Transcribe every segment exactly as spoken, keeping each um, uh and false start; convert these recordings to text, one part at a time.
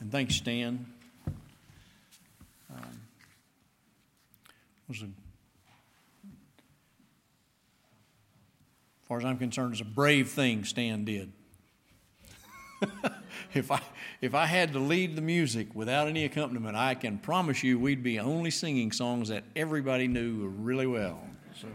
And thanks, Stan. Um, was a, as far as I'm concerned, it's a brave thing Stan did. if I if I had to lead the music without any accompaniment, I can promise you we'd be only singing songs that everybody knew really well. So,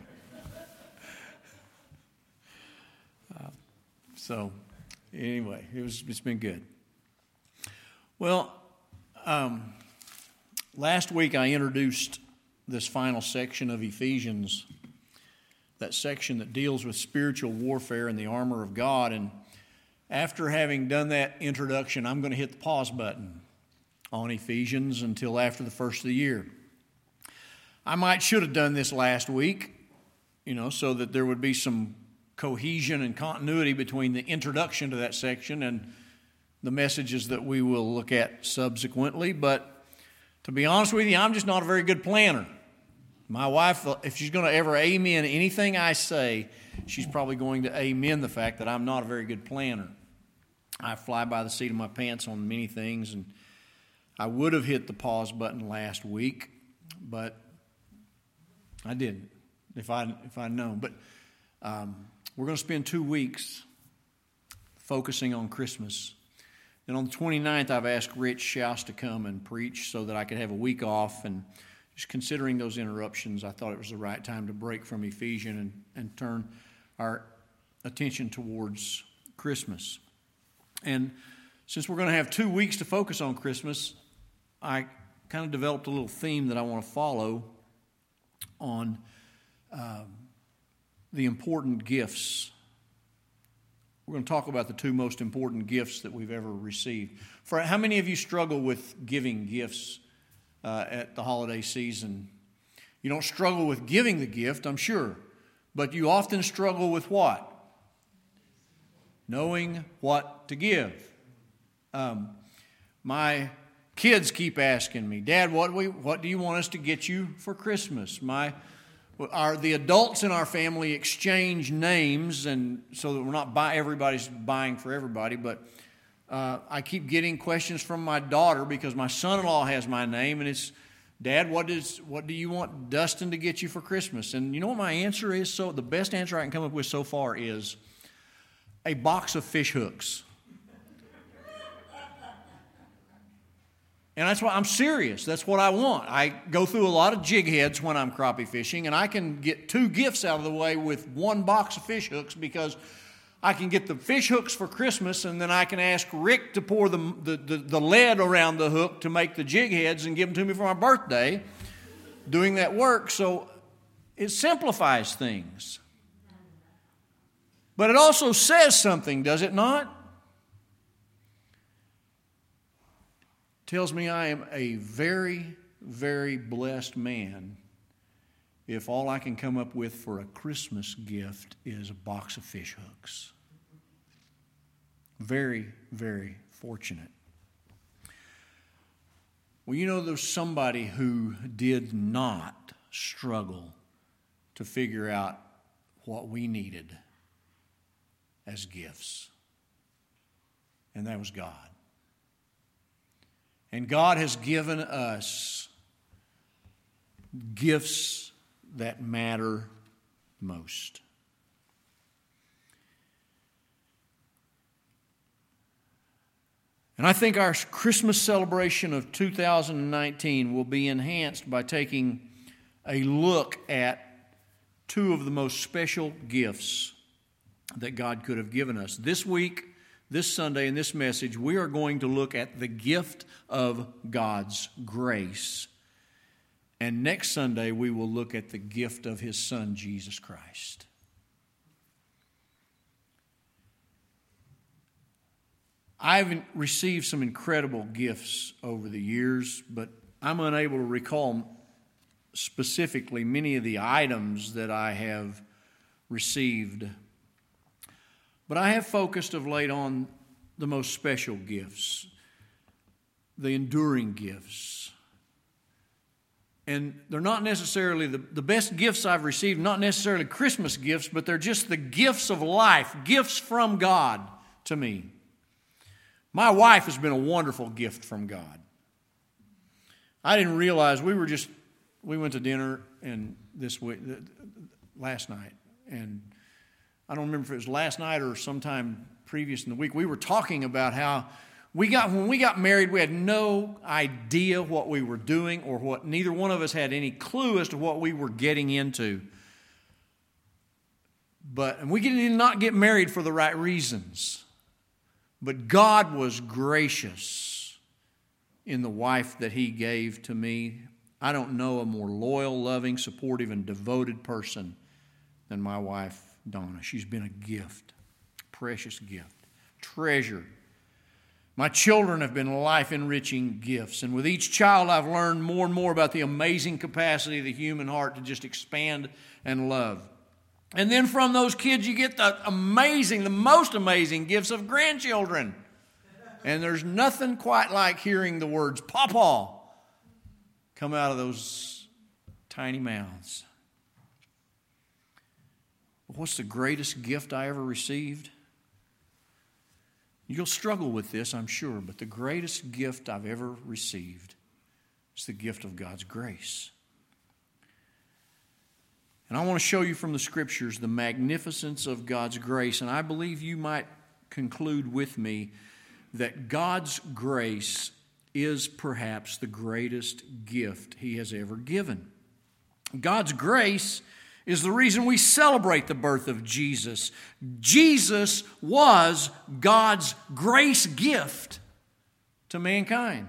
uh, so anyway, it was it's been good. Well, um, last week I introduced this final section of Ephesians, that section that deals with spiritual warfare and the armor of God. And after having done that introduction, I'm going to hit the pause button on Ephesians until after the first of the year. I might should have done this last week, you know, so that there would be some cohesion and continuity between the introduction to that section and the messages that we will look at subsequently. But to be honest with you, I'm just not a very good planner. My wife, if she's going to ever amen anything I say, she's probably going to amen the fact that I'm not a very good planner. I fly by the seat of my pants on many things, and I would have hit the pause button last week, but I didn't, if I if I'd known. But um, we're going to spend two weeks focusing on Christmas. And on the twenty-ninth, I've asked Rich Schaus to come and preach so that I could have a week off. And just considering those interruptions, I thought it was the right time to break from Ephesians and, and turn our attention towards Christmas. And since we're going to have two weeks to focus on Christmas, I kind of developed a little theme that I want to follow on um, the important gifts. We're going to talk about the two most important gifts that we've ever received. For how many of you struggle with giving gifts uh, at the holiday season? You don't struggle with giving the gift, I'm sure, but you often struggle with what? Knowing what to give. Um, my kids keep asking me, Dad, what we what do you want us to get you for Christmas? My Our, the adults in our family exchange names, and so that we're not buy, everybody's buying for everybody, but uh, I keep getting questions from my daughter because my son-in-law has my name, and it's, Dad, what is what do you want Dustin to get you for Christmas? And you know what my answer is? So the best answer I can come up with so far is a box of fish hooks. And that's why I'm serious. That's what I want. I go through a lot of jig heads when I'm crappie fishing, and I can get two gifts out of the way with one box of fish hooks because I can get the fish hooks for Christmas, and then I can ask Rick to pour the, the, the, the lead around the hook to make the jig heads and give them to me for my birthday, doing that work. So it simplifies things. But it also says something, does it not? Tells me I am a very, very blessed man if all I can come up with for a Christmas gift is a box of fish hooks. Very, very fortunate. Well, you know, there's somebody who did not struggle to figure out what we needed as gifts, and that was God. And God has given us gifts that matter most. And I think our Christmas celebration of two thousand nineteen will be enhanced by taking a look at two of the most special gifts that God could have given us. This week, this Sunday, in this message, we are going to look at the gift of God's grace. And next Sunday, we will look at the gift of His Son, Jesus Christ. I've received some incredible gifts over the years, but I'm unable to recall specifically many of the items that I have received. But I have focused of late on the most special gifts, the enduring gifts. And they're not necessarily the, the best gifts I've received, not necessarily Christmas gifts, but they're just the gifts of life, gifts from God to me. My wife has been a wonderful gift from God. I didn't realize we were just, we went to dinner and this week, last night, and I don't remember if it was last night or sometime previous in the week, we were talking about how we got, when we got married, we had no idea what we were doing or what, neither one of us had any clue as to what we were getting into. But, and we did not get married for the right reasons. But God was gracious in the wife that He gave to me. I don't know a more loyal, loving, supportive, and devoted person than my wife, Donna. She's been a gift, precious gift, treasure. My children have been life-enriching gifts, and with each child I've learned more and more about the amazing capacity of the human heart to just expand and love. And then from those kids you get the amazing, the most amazing gifts of grandchildren. And there's nothing quite like hearing the words "Pawpaw" come out of those tiny mouths. What's the greatest gift I ever received? You'll struggle with this, I'm sure, but the greatest gift I've ever received is the gift of God's grace. And I want to show you from the Scriptures the magnificence of God's grace. And I believe you might conclude with me that God's grace is perhaps the greatest gift He has ever given. God's grace is the reason we celebrate the birth of Jesus. Jesus was God's grace gift to mankind.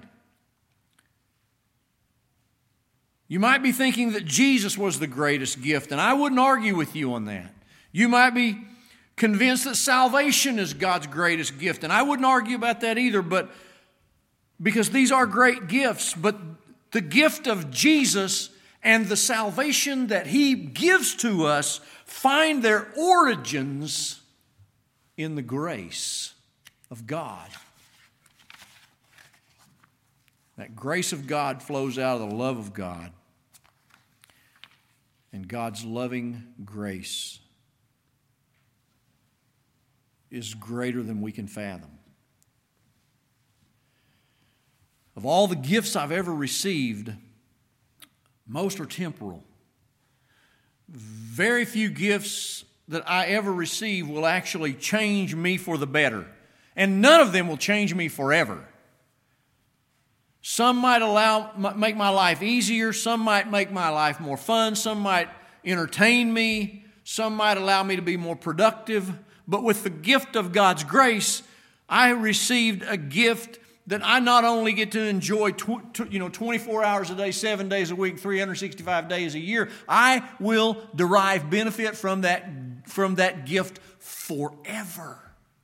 You might be thinking that Jesus was the greatest gift, and I wouldn't argue with you on that. You might be convinced that salvation is God's greatest gift, and I wouldn't argue about that either, but because these are great gifts, but the gift of Jesus and the salvation that He gives to us find their origins in the grace of God. That grace of God flows out of the love of God. And God's loving grace is greater than we can fathom. Of all the gifts I've ever received, most are temporal. Very few gifts that I ever receive will actually change me for the better. And none of them will change me forever. Some might allow, make my life easier. Some might make my life more fun. Some might entertain me. Some might allow me to be more productive. But with the gift of God's grace, I received a gift that I not only get to enjoy tw- t- you know, twenty-four hours a day, seven days a week, three hundred sixty-five days a year. I will derive benefit from that, from that gift forever.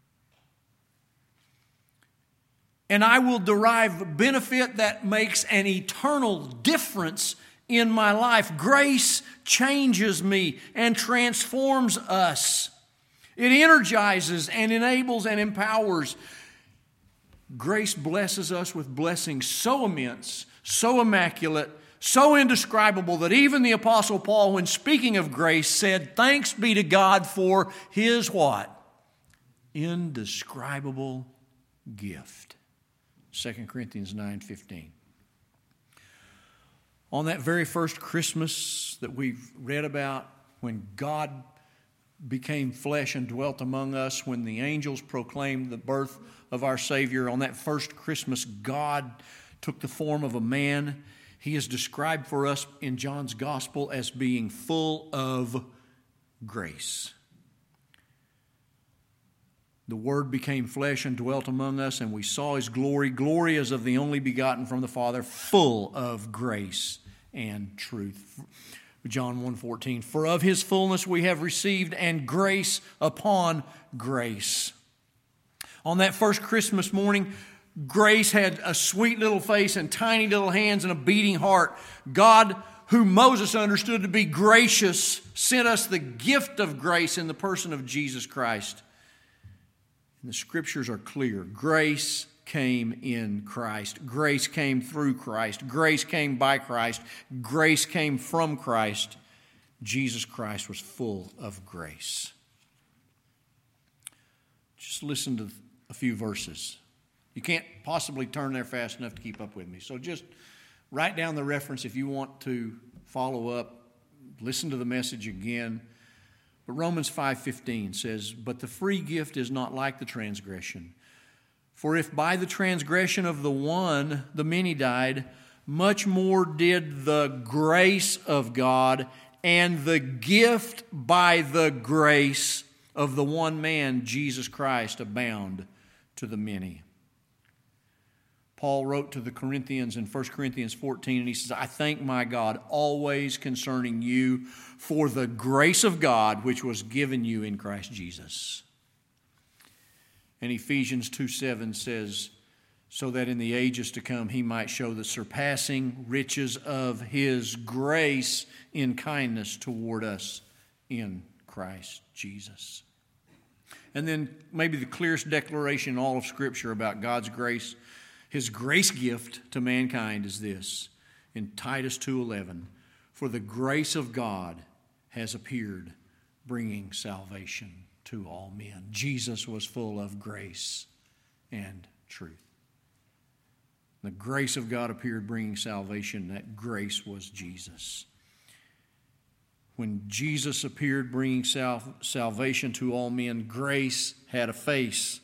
And I will derive benefit that makes an eternal difference in my life. Grace changes me and transforms us. It energizes and enables and empowers. Grace blesses us with blessings so immense, so immaculate, so indescribable that even the Apostle Paul, when speaking of grace, said, "Thanks be to God for His" what? Indescribable gift. Second Corinthians nine fifteen. On that very first Christmas that we've read about, when God became flesh and dwelt among us, when the angels proclaimed the birth of our Savior, on that first Christmas, God took the form of a man. He is described for us in John's Gospel as being full of grace. The Word became flesh and dwelt among us, and we saw His glory. Glory as of the only begotten from the Father, full of grace and truth. John one fourteen, for of His fullness we have received, and grace upon grace. On that first Christmas morning, Grace had a sweet little face and tiny little hands and a beating heart. God, who Moses understood to be gracious, sent us the gift of grace in the person of Jesus Christ. And the Scriptures are clear. Grace came in Christ. Grace came through Christ. Grace came by Christ. Grace came from Christ. Jesus Christ was full of grace. Just listen to a few verses You can't possibly turn there fast enough to keep up with me. So just write down the reference if you want to follow up. Listen to the message again. But Romans five fifteen says, "But the free gift is not like the transgression. For if by the transgression of the one the many died, much more did the grace of God and the gift by the grace of the one man, Jesus Christ, abound to the many." Paul wrote to the Corinthians in First Corinthians fourteen, and he says, "I thank my God always concerning you for the grace of God which was given you in Christ Jesus." And Ephesians two seven says, "So that in the ages to come he might show the surpassing riches of his grace in kindness toward us in Christ Jesus." And then maybe the clearest declaration in all of Scripture about God's grace, His grace gift to mankind, is this in Titus two eleven, "For the grace of God has appeared, bringing salvation to all men." Jesus was full of grace and truth. The grace of God appeared, bringing salvation. That grace was Jesus. When Jesus appeared, bringing sal- salvation to all men, grace had a face.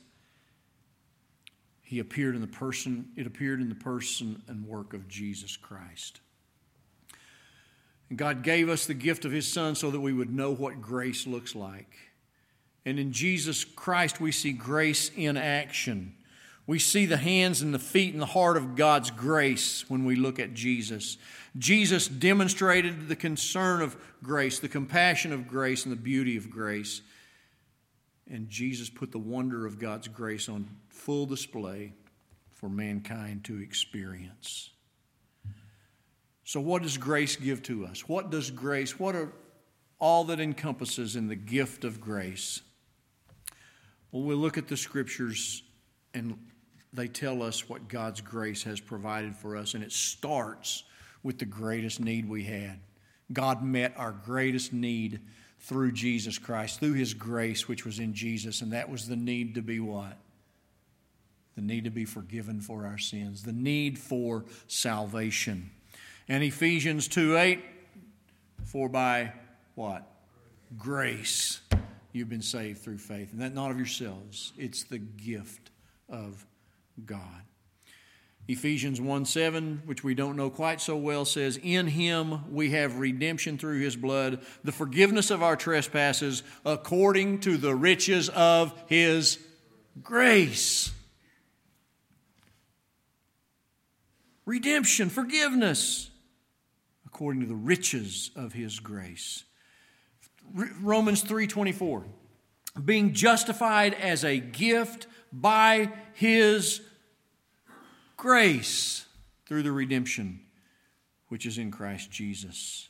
He appeared in the person, it appeared in the person and work of Jesus Christ. And God gave us the gift of His Son so that we would know what grace looks like. And in Jesus Christ we see grace in action. We see the hands and the feet and the heart of God's grace when we look at Jesus. Jesus demonstrated the concern of grace, the compassion of grace, and the beauty of grace. And Jesus put the wonder of God's grace on full display for mankind to experience. So what does grace give to us? What does grace, what are all that encompasses in the gift of grace? Well, we'll look at the Scriptures, and they tell us what God's grace has provided for us, and it starts with the greatest need we had. God met our greatest need through Jesus Christ, through His grace which was in Jesus, and that was the need to be what? The need to be forgiven for our sins, the need for salvation. And Ephesians two eight, "For by" what? "Grace you've been saved through faith." And that not of yourselves, it's the gift of God. Ephesians one seven, which we don't know quite so well, says, "In Him we have redemption through His blood, the forgiveness of our trespasses, according to the riches of His grace." Redemption, forgiveness, according to the riches of His grace. Romans three twenty-four, "Being justified as a gift by His grace through the redemption which is in Christ Jesus."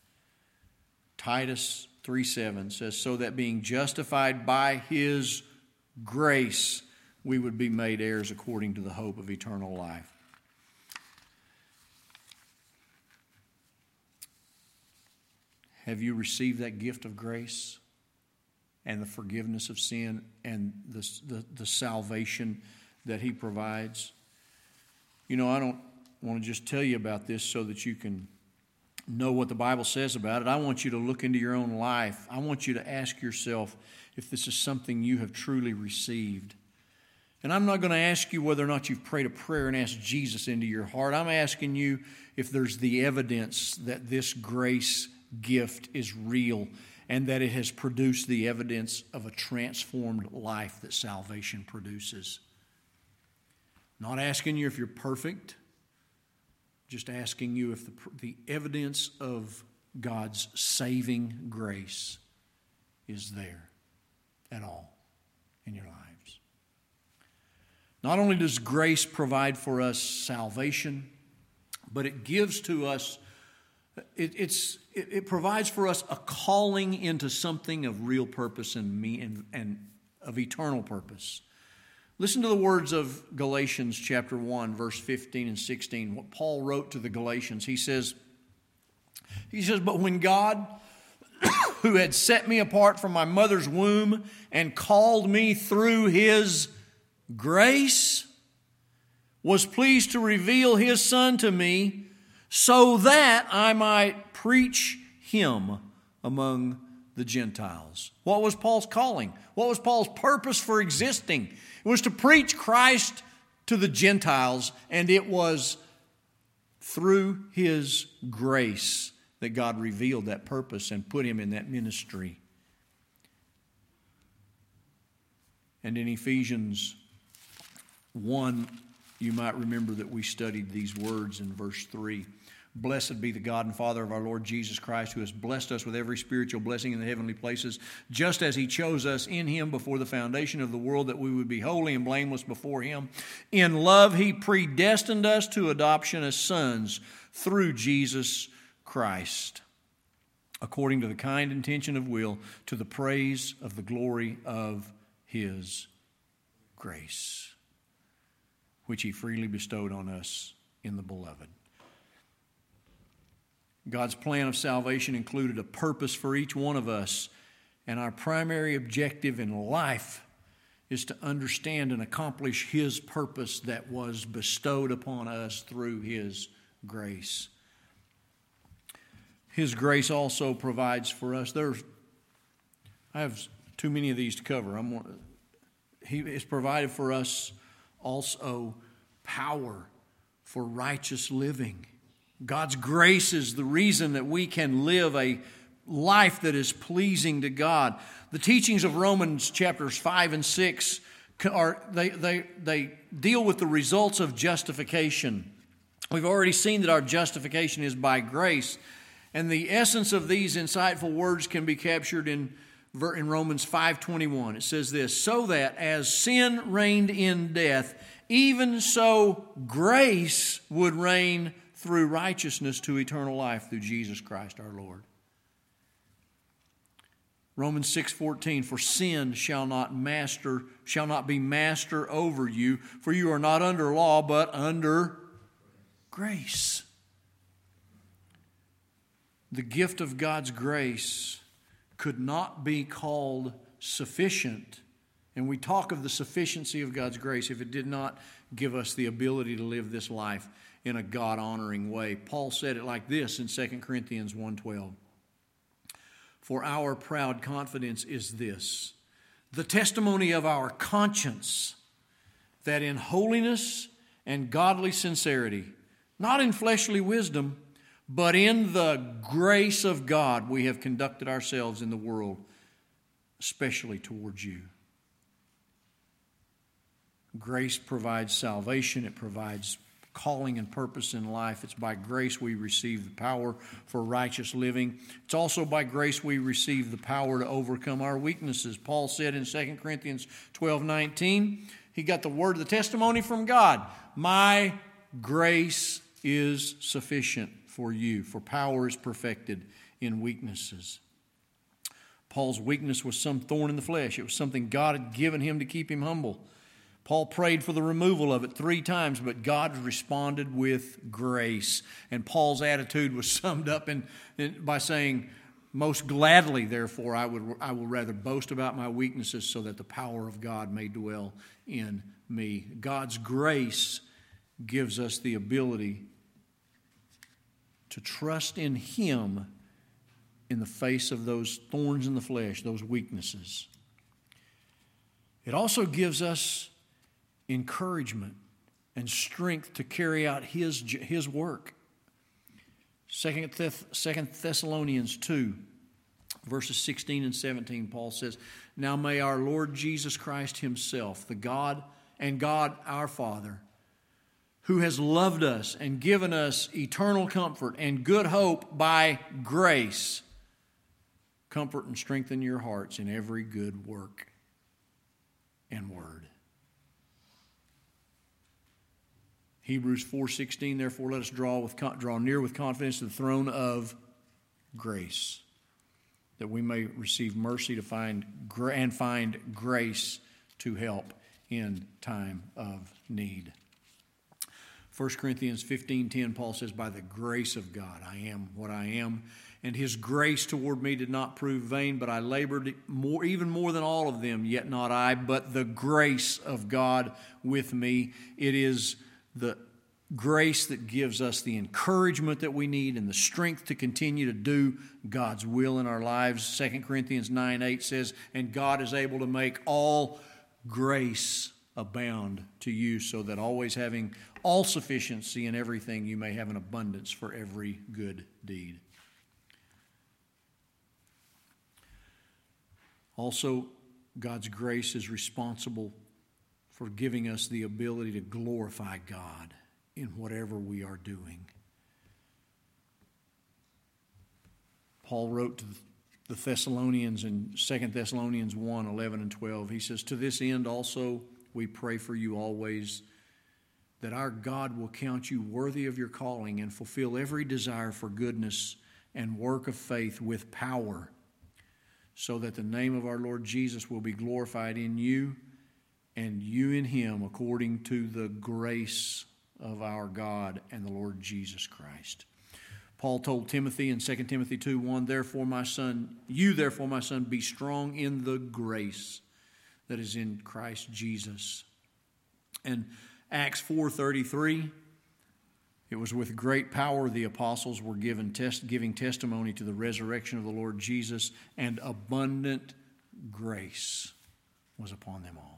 Titus three seven says, "So that being justified by His grace, we would be made heirs according to the hope of eternal life." Have you received that gift of grace and the forgiveness of sin and the, the, the salvation that He provides? You know, I don't want to just tell you about this so that you can know what the Bible says about it. I want you to look into your own life. I want you to ask yourself if this is something you have truly received. And I'm not going to ask you whether or not you've prayed a prayer and asked Jesus into your heart. I'm asking you if there's the evidence that this grace gift is real and that it has produced the evidence of a transformed life that salvation produces. Not asking you if you're perfect, just asking you if the, the evidence of God's saving grace is there at all in your lives. Not only does grace provide for us salvation, but it gives to us It, it's, it, it provides for us a calling into something of real purpose and, me, and, and of eternal purpose. Listen to the words of Galatians chapter one, verse fifteen and sixteen, what Paul wrote to the Galatians. He says, he says, "But when God, who had set me apart from my mother's womb and called me through His grace," was pleased to reveal His Son to me so that I might preach Him among the Gentiles. What was Paul's calling? What was Paul's purpose for existing? It was to preach Christ to the Gentiles, and it was through His grace that God revealed that purpose and put him in that ministry. And in Ephesians one, you might remember that we studied these words in verse three. Blessed be the God and Father of our Lord Jesus Christ, who has blessed us with every spiritual blessing in the heavenly places, just as He chose us in Him before the foundation of the world, that we would be holy and blameless before Him. In love He predestined us to adoption as sons through Jesus Christ, according to the kind intention of will, to the praise of the glory of His grace, which He freely bestowed on us in the Beloved. God's plan of salvation included a purpose for each one of us, and our primary objective in life is to understand and accomplish His purpose that was bestowed upon us through His grace. His grace also provides for us. There's, I have too many of these to cover. I'm, he has provided for us also power for righteous living. God's grace is the reason that we can live a life that is pleasing to God. The teachings of Romans chapters five and six are they they they deal with the results of justification. We've already seen that our justification is by grace, and the essence of these insightful words can be captured in in Romans five twenty-one. It says this: so that as sin reigned in death, even so grace would reign through righteousness to eternal life through Jesus Christ our Lord. Romans six fourteen, for sin shall not master, shall not be master over you, for you are not under law, but under grace. The gift of God's grace could not be called sufficient, and we talk of the sufficiency of God's grace, if it did not give us the ability to live this life in a God-honoring way. Paul said it like this in Second Corinthians one twelve. For our proud confidence is this, the testimony of our conscience, that in holiness and godly sincerity, not in fleshly wisdom, but in the grace of God, we have conducted ourselves in the world, especially towards you. Grace provides salvation. It provides calling and purpose in life. It's by grace we receive the power for righteous living. It's also by grace we receive the power to overcome our weaknesses. Paul said in Second Corinthians twelve nineteen, he got the word of the testimony from God. My grace is sufficient for you, for power is perfected in weaknesses. Paul's weakness was some thorn in the flesh. It was something God had given him to keep him humble. Paul prayed for the removal of it three times, but God responded with grace. And Paul's attitude was summed up in, in by saying, most gladly, therefore, I would I will rather boast about my weaknesses so that the power of God may dwell in me. God's grace gives us the ability to trust in Him in the face of those thorns in the flesh, those weaknesses. It also gives us encouragement and strength to carry out His, his work. Second Thessalonians two, verses sixteen and seventeen, Paul says, now may our Lord Jesus Christ Himself, the God and God our Father, who has loved us and given us eternal comfort and good hope by grace, comfort and strengthen your hearts in every good work and word. Hebrews four sixteen, therefore let us draw with draw near with confidence to the throne of grace, that we may receive mercy to find and find grace to help in time of need. First Corinthians fifteen ten, Paul says, by the grace of God I am what I am, and His grace toward me did not prove vain, but I labored more, even more than all of them, yet not I, but the grace of God with me. It is the grace that gives us the encouragement that we need and the strength to continue to do God's will in our lives. Second Corinthians nine eight says, and God is able to make all grace abound to you, so that always having all sufficiency in everything, you may have an abundance for every good deed. Also, God's grace is responsible for giving us the ability to glorify God in whatever we are doing. Paul wrote to the Thessalonians in Second Thessalonians one, eleven and twelve. He says, to this end also we pray for you always, that our God will count you worthy of your calling and fulfill every desire for goodness and work of faith with power, so that the name of our Lord Jesus will be glorified in you and you in him, according to the grace of our God and the Lord Jesus Christ. Paul told Timothy in Second Timothy two one, therefore my son, you therefore my son, be strong in the grace that is in Christ Jesus. And Acts four thirty-three, it was with great power the apostles were given test, giving testimony to the resurrection of the Lord Jesus, and abundant grace was upon them all.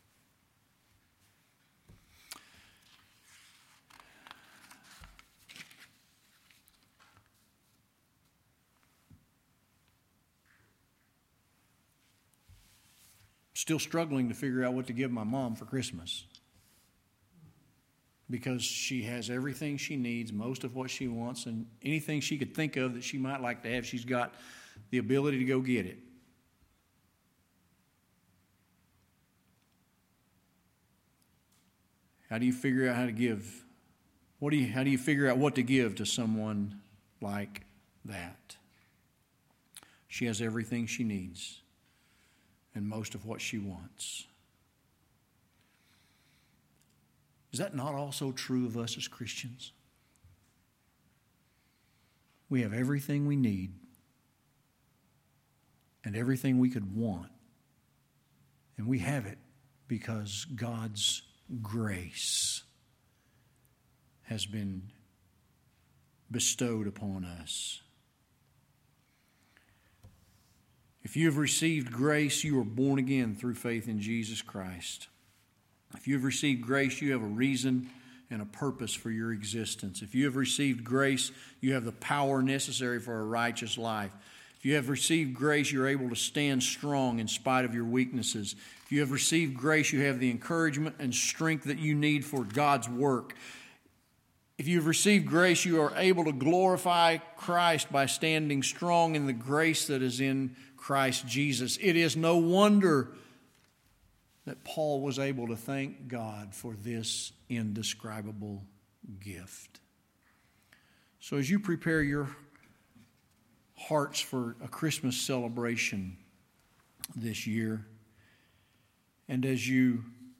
Still struggling to figure out what to give my mom for Christmas, because she has everything she needs, most of what she wants, and anything she could think of that she might like to have, she's got the ability to go get it. How do you figure out how to give? What do you, how do you figure out what to give to someone like that? She has everything she needs and most of what she wants. Is that not also true of us as Christians? We have everything we need and everything we could want, and we have it because God's grace has been bestowed upon us. If you have received grace, you are born again through faith in Jesus Christ. If you have received grace, you have a reason and a purpose for your existence. If you have received grace, you have the power necessary for a righteous life. If you have received grace, you're able to stand strong in spite of your weaknesses. If you have received grace, you have the encouragement and strength that you need for God's work. If you've received grace, you are able to glorify Christ by standing strong in the grace that is in Christ Jesus. It is no wonder that Paul was able to thank God for this indescribable gift. So as you prepare your hearts for a Christmas celebration this year, and as you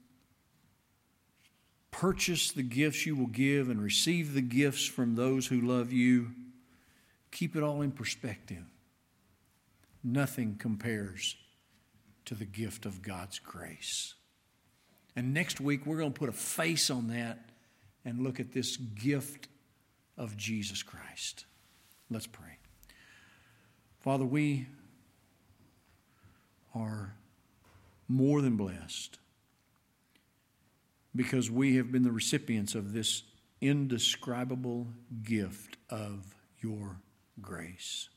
purchase the gifts you will give and receive the gifts from those who love you, keep it all in perspective. Nothing compares to the gift of God's grace. And next week, we're going to put a face on that and look at this gift of Jesus Christ. Let's pray. Father, we are more than blessed because we have been the recipients of this indescribable gift of your grace.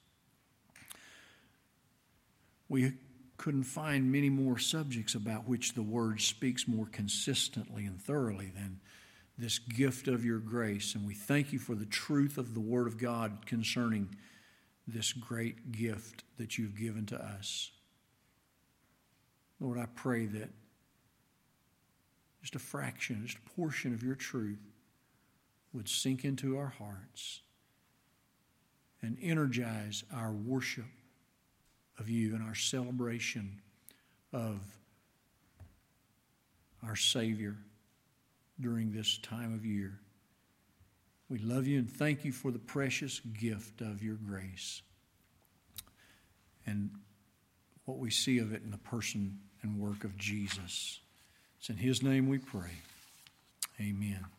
We couldn't find many more subjects about which the Word speaks more consistently and thoroughly than this gift of your grace. And we thank you for the truth of the Word of God concerning this great gift that you've given to us. Lord, I pray that just a fraction, just a portion of your truth would sink into our hearts and energize our worship of you and our celebration of our Savior during this time of year. We love you and thank you for the precious gift of your grace and what we see of it in the person and work of Jesus. It's in his name we pray. Amen.